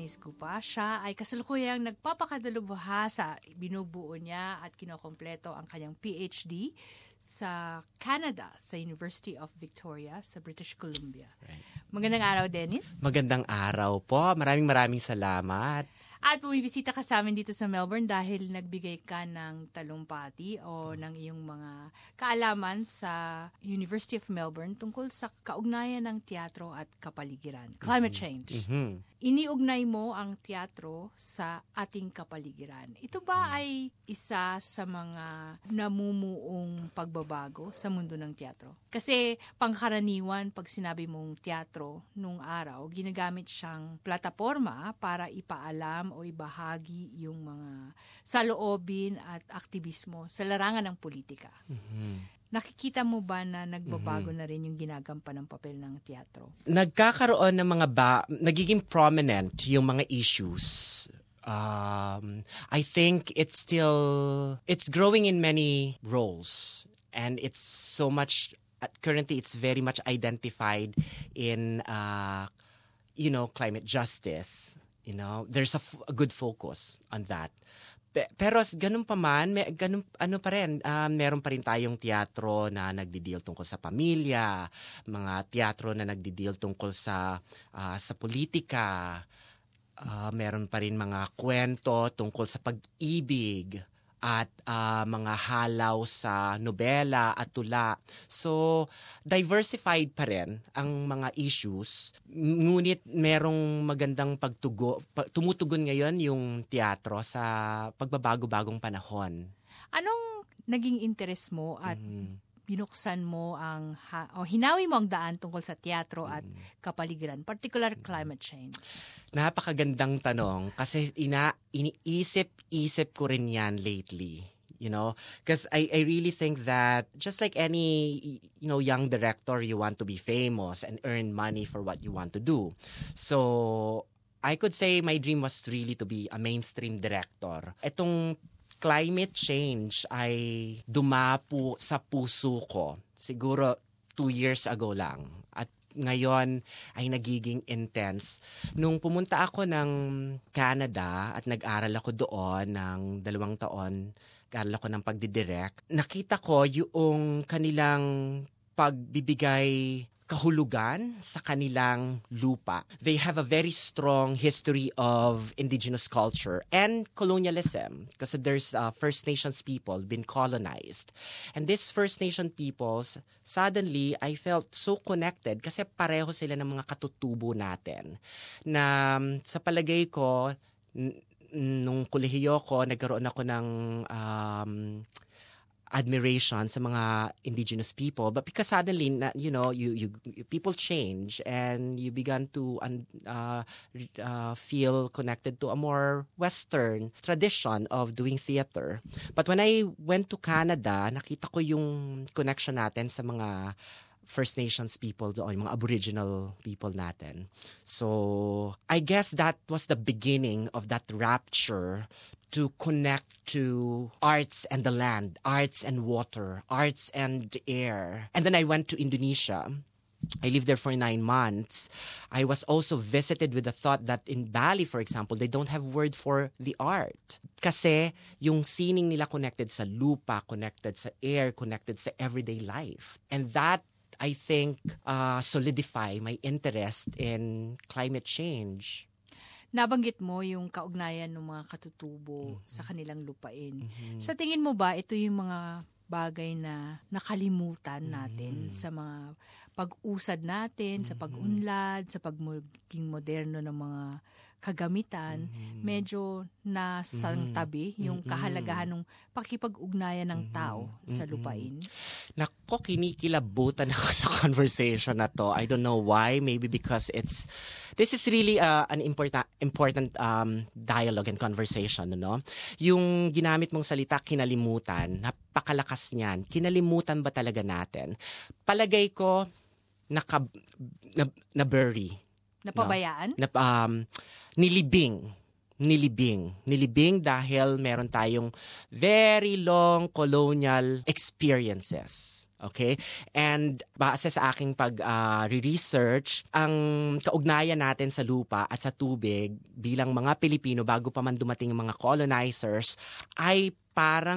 Dennis Gupa. Siya ay kasalukuyang nagpapakadalubha sa binubuo niya at kinokompleto ang kanyang PhD sa Canada, sa University of Victoria, sa British Columbia. Right. Magandang araw, Dennis. Magandang araw po. Maraming salamat. At bumibisita ka sa amin dito sa Melbourne dahil nagbigay ka ng talumpati o ng iyong mga kaalaman sa University of Melbourne tungkol sa kaugnayan ng teatro at kapaligiran. Climate change. Mm-hmm. Iniugnay mo ang teatro sa ating kapaligiran. Ito ba ay isa sa mga namumuong pagbabago sa mundo ng teatro? Kasi pangkaraniwan, pag sinabi mong teatro nung araw, ginagamit siyang plataforma para ipaalam o ibahagi yung mga saloobin at aktivismo sa larangan ng politika. Mm-hmm. Nakikita mo ba na nagbabago na rin yung ginagampan ng papel ng teatro? Nagkakaroon ng nagiging prominent yung mga issues. I think it's growing in many roles. And it's so much, currently it's very much identified in, climate justice. There's a good focus on that. Pero ganun pa man, meron pa rin tayong teatro na nagdi-deal tungkol sa pamilya, mga teatro na nagdi-deal tungkol sa politika, meron pa rin mga kwento tungkol sa pag-ibig at mga halaw sa nobela at tula. So, diversified pa rin ang mga issues. Ngunit merong magandang tumutugon ngayon yung teatro sa pagbabago-bagong panahon. Anong naging interest mo at binuksan mo hinawi mo ang daan tungkol sa teatro at kapaligiran, particular climate change? Napakagandang tanong kasi iniisip ko rin yan lately. Because I really think that just like any young director, you want to be famous and earn money for what you want to do. So I could say my dream was really to be a mainstream director. Itong climate change ay dumapo sa puso ko siguro 2 years ago lang. At ngayon ay nagiging intense. Nung pumunta ako ng Canada at nag-aral ako doon ng 2 taon, nag-aral ako ng pagdidirect, nakita ko yung kanilang pagbibigay kahulugan sa kanilang lupa. They have a very strong history of indigenous culture and colonialism because there's First Nations people been colonized. And these First Nation peoples, suddenly, I felt so connected kasi pareho sila ng mga katutubo natin. Na sa palagay ko, nung kolehiyo ko, nagkaroon ako ng admiration sa mga indigenous people, but because suddenly you people change and you began to feel connected to a more Western tradition of doing theater. But when I went to Canada, nakita ko yung connection natin sa mga First Nations people doon, yung mga Aboriginal people natin. So I guess that was the beginning of that rapture to connect to arts and the land, arts and water, arts and air. And then I went to Indonesia. I lived there for 9 months. I was also visited with the thought that in Bali, for example, they don't have word for the art. Kasi yung sining nila connected sa lupa, connected sa air, connected sa everyday life. And that, I think, solidify my interest in climate change. Nabanggit mo yung kaugnayan ng mga katutubo sa kanilang lupain. Sa tingin mo ba, ito yung mga bagay na nakalimutan natin sa mga pag-usad natin, sa pag-unlad, sa pagiging moderno ng mga kagamitan, medyo nasangtabi yung kahalagahan ng pakipag-ugnayan ng tao sa lupain? Nako, kinikilabutan ako sa conversation na to. I don't know why. Maybe because this is really an important dialogue and conversation, no? Yung ginamit mong salita, kinalimutan, napakalakas niyan. Kinalimutan ba talaga natin? Palagay ko, na-bury. Napabayaan? Nilibing dahil meron tayong very long colonial experiences. Okay? And base sa aking pag-research, ang kaugnayan natin sa lupa at sa tubig bilang mga Pilipino bago pa man dumating ang mga colonizers ay parang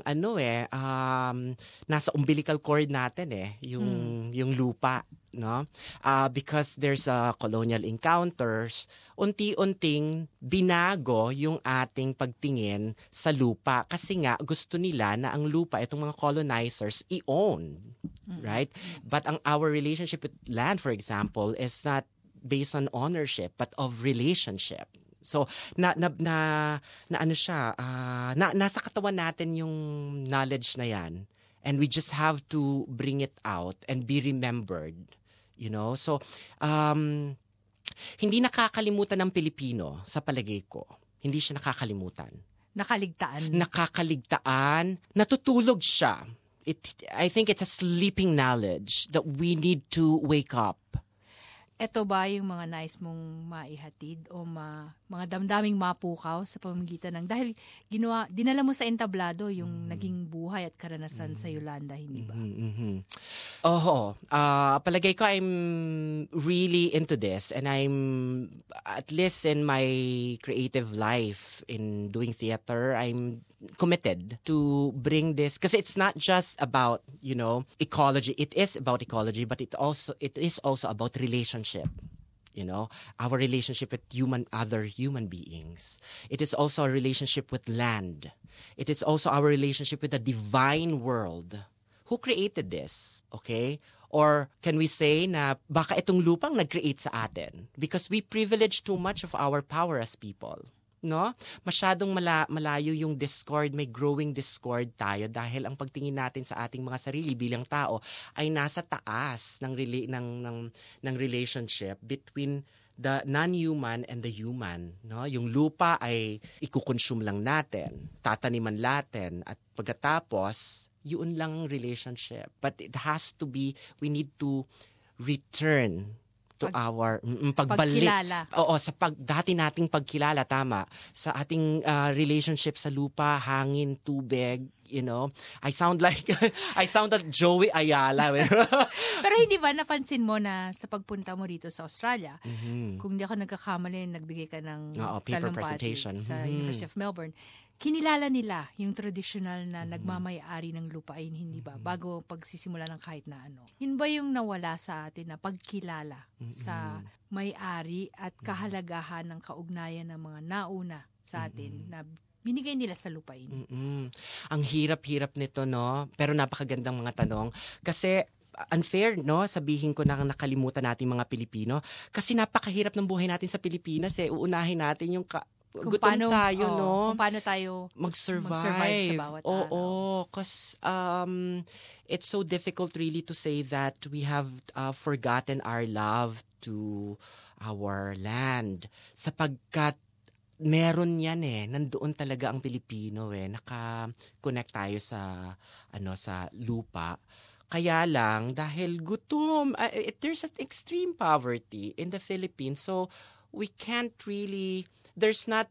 nasa umbilical cord natin yung lupa, no? Because there's colonial encounters, unti-unting binago yung ating pagtingin sa lupa kasi nga gusto nila na ang lupa itong mga colonizers i-own, right? But our relationship with land, for example, is not based on ownership but of relationship. So ano siya, nasa katawan natin yung knowledge na yan, and we just have to bring it out and be remembered, you know. So hindi nakakalimutan ng Pilipino sa palagay ko. Hindi siya nakakalimutan. Nakakaligtaan, natutulog siya. I think it's a sleeping knowledge that we need to wake up. Ito ba yung mga nais mong maihatid o mga damdaming mapukaw sa pamamagitan ng, dahil dinala mo sa entablado yung naging buhay at karanasan sa Yolanda, hindi ba? Palagay ko I'm really into this, and I'm, at least in my creative life in doing theater, I'm committed to bring this, kasi it's not just about, you know, ecology. It is about ecology, but it is also about relationship. You know, our relationship with other human beings. It is also a relationship with land. It is also our relationship with the divine world. Who created this? Okay? Or can we say na baka itong lupang nag-create sa atin? Because we privilege too much of our power as people. No? Masyadong malayo yung discord, may growing discord tayo dahil ang pagtingin natin sa ating mga sarili bilang tao ay nasa taas ng relationship between the non-human and the human, no? Yung lupa ay ikukonsume lang natin, tataniman natin, at pagkatapos yun lang relationship. But it has to be, we need to return to our pagbalik. Pagkilala. Oo, sa dati nating pagkilala, tama. Sa ating relationship sa lupa, hangin, tubig, you know. I sound like Joey Ayala. Pero hindi ba napansin mo na sa pagpunta mo dito sa Australia, kung di ako nagkakamali, nagbigay ka ng paper talumpati presentation sa University of Melbourne, kinilala nila yung traditional na nagmamay-ari ng lupain, hindi ba? Bago pagsisimula ng kahit na ano. Yun ba yung nawala sa atin na pagkilala sa may-ari at kahalagahan ng kaugnayan ng mga nauna sa atin na binigay nila sa lupain? Ang hirap-hirap nito, no? Pero napakagandang mga tanong. Kasi unfair, no? Sabihin ko na nakalimutan natin mga Pilipino. Kasi napakahirap ng buhay natin sa Pilipinas. Uunahin natin yung gutom tayo, no? Kung paano tayo mag-survive sa bawat araw. Oo, because it's so difficult really to say that we have forgotten our love to our land. Sapagkat meron yan nandoon talaga ang Pilipino naka-connect tayo sa sa lupa. Kaya lang dahil gutom, there's an extreme poverty in the Philippines, so we can't really, there's not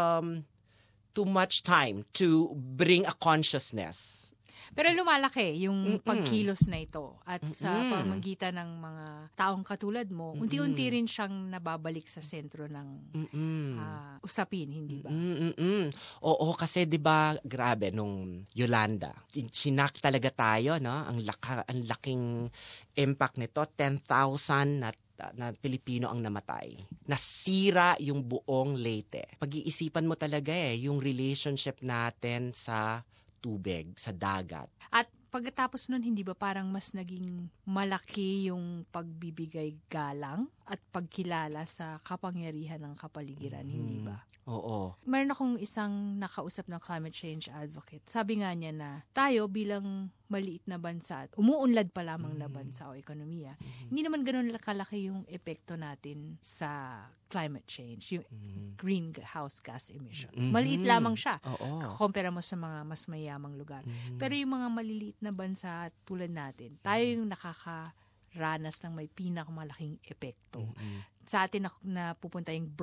too much time to bring a consciousness. Pero lumalaki yung pagkilos na ito, at sa pamamagitan ng mga taong katulad mo, unti-unti rin siyang nababalik sa sentro ng usapin, hindi ba? Oo, kasi 'di ba, grabe nung Yolanda, sinak talaga tayo, no? Ang laking impact nito, 10,000 na Pilipino ang namatay. Nasira yung buong Leyte. Pag-iisipan mo talaga yung relationship natin sa tubig, sa dagat. At pagkatapos nun, hindi ba parang mas naging malaki yung pagbibigay galang at pagkilala sa kapangyarihan ng kapaligiran, hindi ba? Oo. Meron akong isang nakausap ng climate change advocate. Sabi nga niya na tayo bilang maliit na bansa at umuunlad pa lamang na bansa o ekonomiya, hindi naman ganun kalaki yung epekto natin sa climate change, yung greenhouse gas emissions. Maliit lamang siya. Kumpara mo sa mga mas mayamang lugar. Pero yung mga maliliit na bansa tulad natin, tayo yung nakakaranas ng may pinakamalaking epekto. Sa atin na pupunta yung brunt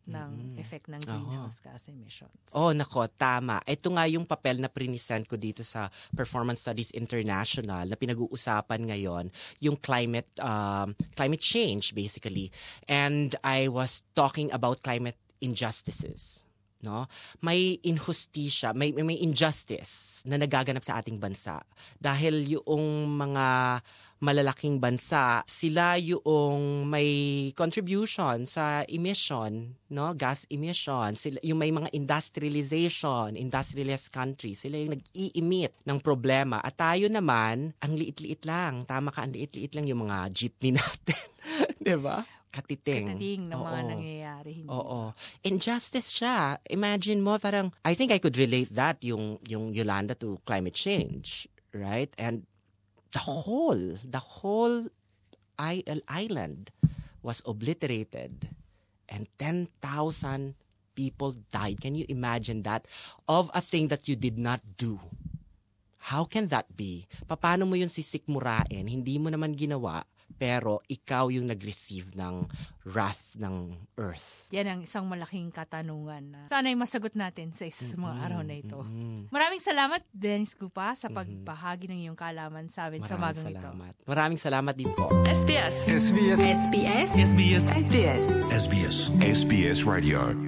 ng effect ng greenhouse gas emissions. Oh, nako, tama. Ito nga yung papel na present ko dito sa Performance Studies International na pinag-uusapan ngayon, yung climate change basically. And I was talking about climate injustices. No? May injustice, may injustice na nagaganap sa ating bansa dahil yung mga malalaking bansa, sila yung may contribution sa emission, no? Gas emission, sila yung may mga industrialized countries, sila yung nag-i-emit ng problema. At tayo naman, ang liit-liit lang. Tama ka, ang liit-liit lang yung mga jeepney natin. 'Di ba? Katiting ng mga nangyayari. Hindi. Oo. Injustice siya. Imagine mo, parang, I think I could relate that, yung Yolanda to climate change, right? And the whole island was obliterated and 10,000 people died. Can you imagine that? Of a thing that you did not do. How can that be? Paano mo yun sisikmurain? Hindi mo naman ginawa, pero ikaw yung nag-receive ng wrath ng earth. Yan ang isang malaking katanungan na sana'y masagot natin sa isa sa mga araw na ito. Maraming salamat, Dennis Gupa, sa pagbahagi ng iyong kaalaman sa amin sa magang ito. Maraming salamat din po. SBS. SBS. SBS. SBS. SBS. SBS. SBS Radio.